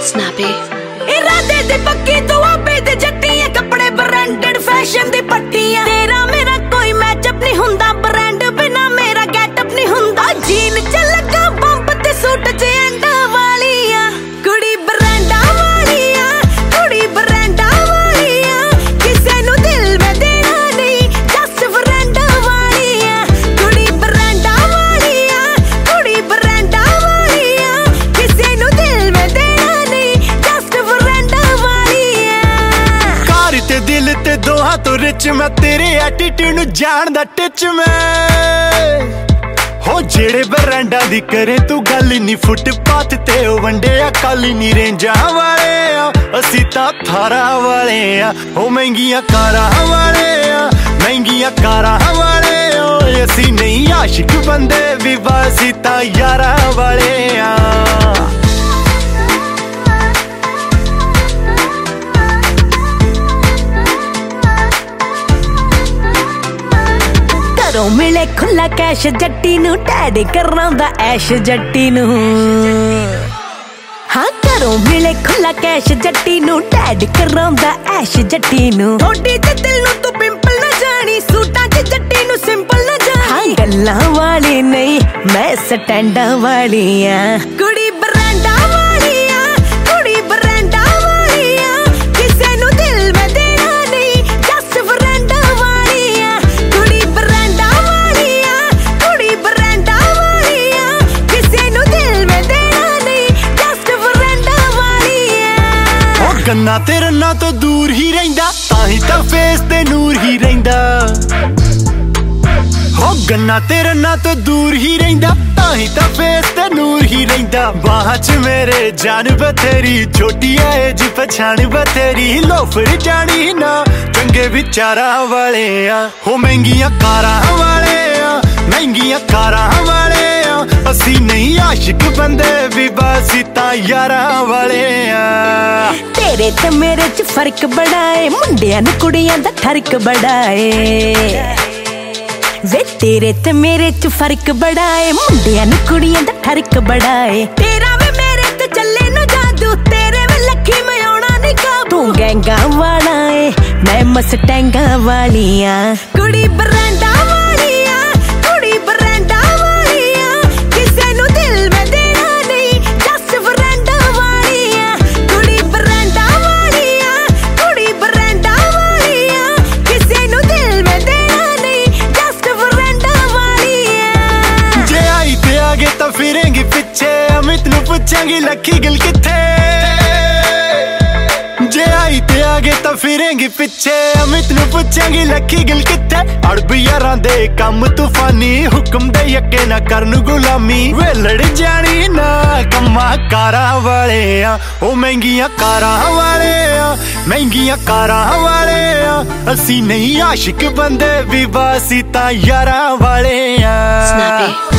Snappy इरादे दी पक्की तो आबे दे जट्टियां कपड़े ब्रांडेड फैशन दी पट्टियां तेरा मेरा कोई मैचअप नहीं हुंदा ब्रांड बिना मेरा गेटअप नहीं हुंदा जीन च लगा बंब ते सूट च एंडा वालियां कुड़ी ब्रांडा वालियां कुड़ी ब्रांडा वालियां किसे नु दिल में देना नहीं जस्ट ब्रांडा वालियां कुड़ी ब्रांडा वालियां कुड़ी ब्रांडा वालियां किसे नु दिल में देना नहीं जस्ट ब्रांडा वालियां कार ते दिल ते दोहां तो रिच मैं तेरे एटीट्यूड नु जानदा टिच मैं हो जेड़े ब्रांडा दी करे तू गल नी फुटपाथ ते ओ वंडे आ काली नी रेंजा वाले असी तां थारा वाले आ हो महंगियां कारां वाले आ महंगियां कारां वाले ओ असी नहीं आशिक बंदे भी बासी तां यारा वाले आ घरों मिले खुला कैश जट्टी नू टैड करांदा ऐश जट्टी नू हाँ घरों मिले खुला कैश जट्टी नू टैड करांदा ऐश जट्टी नू थोड़ी ते दिल नू तू पिंपल ना जानी सूटां च जट्टी नू सिंपल ना जानी हाँ गल्लां वाली नहीं मैं स्टैंडा वाली आ कुड़ी ब्रांडा वाली आ कुड़ी ब्रांडा वाली आ किसे नू दिल में देना नहीं जस्ट ब्रांडा वाली आ कुड़ी ब्रांडा वाली आ कुड़ी ब्रांडा वाली आ किसे नू दिल में देना नहीं जस्ट ब्रांडा वाली आ ओ गन्ना ते रन्ना तो दूर ही रहिंदा ताही तां फेस ते नूर ही रहिंदा हो गन्ना ते रन्ना तो दूर ही रहिंदा ताही तां फेस ते नूर ही रहिंदा बाहां च मेरे जान बथेरी छोटी एज पछाण बथेरी लोफर जानी ना चंगे विचारां वाले आ हो महंगियां कारां वाले आ महंगियां कारां वाले आ असी नहीं आशिक बंदे भी बासी तां यारां वाले आ तेरे ते मेरे च फर्क बड़ा है मुंडियां नू कुड़ियां दा ठरक बड़ा है वे तेरे ते मेरे च फर्क बड़ा है मुंडियां नू कुड़ियां दा ठरक बड़ा है तेरा वे मेरे ते चले नु जादू तेरे वे लखी मैं आउणा नहीं काबू तू गैंगा वाला है मैं मस्टैंगा वाली आ कुड़ी ब्रांडा वाली आ कुड़ी ब्रांडा वाली आ किसे नु दिल में देना नहीं जस्ट ब्रांडा वाली आ कुड़ी ब्रांडा वाली आ कुड़ी ब्रांडा वाली आ किसे नु दिल में देना नहीं जस्ट ब्रांडा वाली आ जे आई ते आगे तां फिरेंगी पिछे अमित नु पुछांगी लखी गिल किथे जे आई ते आगे तां फिरेंगी पिछे अमित नु पुछांगी लखी गिल किथे अड़ब यारां दे कम तूफानी हुक्म दे यके ना करन गुलामी वे लड़ जानी ना कम्मा कारां वाले आ ओ महंगियां कारां वाले आ महंगियां कारां वाले आ असी नहीं आशिक बंदे भी बासी तां यारां वाले आ Snappy